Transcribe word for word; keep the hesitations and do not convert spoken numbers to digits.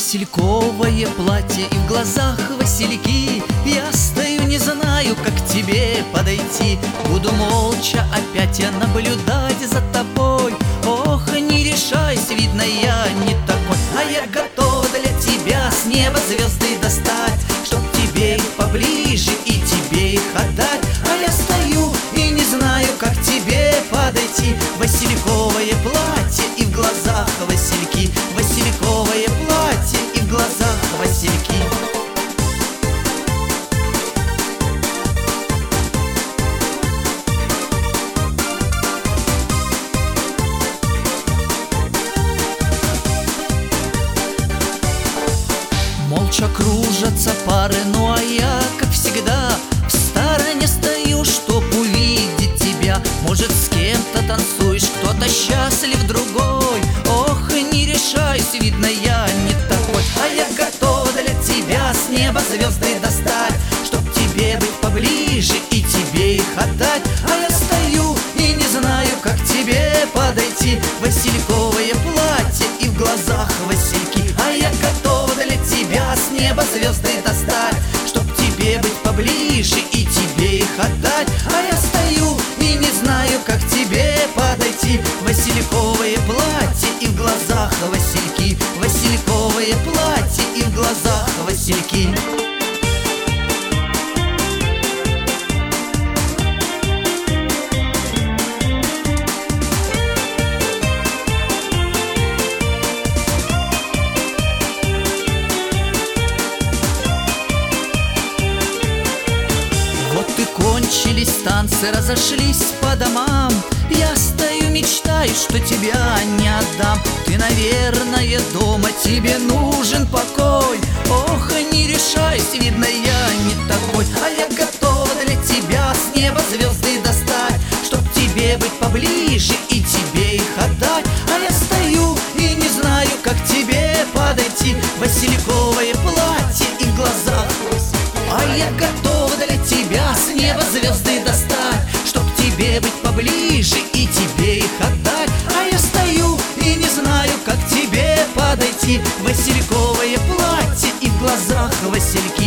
Васильковое платье и в глазах васильки. Я стою, не знаю, как к тебе подойти. Буду молча опять я наблюдать за тобой. Ох, не решайся, видно, я не такой. А я готова для тебя с неба звезды достать, чтоб тебе их поближе и тебе их отдать. А я стою и не знаю, как к тебе подойти. Васильковое платье и в глазах васильки. Васильковое платье и в глазах васильки. Молча кружатся пары, ну а я, как всегда, в стороне стою, чтоб увидеть тебя. Может, с кем-то танцуешь, кто-то счастлив, другой. Ох, не решаюсь, видно, я не такой. А я готова для тебя с неба звезды достать, чтоб тебе быть поближе и тебе их отдать. А я стою и не знаю, как к тебе подойти. Васильковое платье и в глазах васильки. А я готова для тебя с неба звезды достать, чтоб тебе быть поближе и тебе их отдать. А я стою и не знаю, как к тебе подойти. Васильковое платье и в глазах васильки. Васильковое платье и в глазах васильки. Кончились танцы, разошлись по домам. Я стою, мечтаю, что тебя не отдам. Ты, наверное, дома, тебе нужен покой. Ох, не решаюсь, видно, я не такой. А я готова для тебя с неба звезды достать, чтоб тебе быть поближе и тебе их отдать. А я стою и не знаю, как к тебе подойти. Васильковое платье и в глазах. А я готова для тебя с неба звезды достать, чтоб тебе быть поближе и тебе их отдать. А я стою и не знаю, как к тебе подойти. Васильковое платье и в глазах васильки.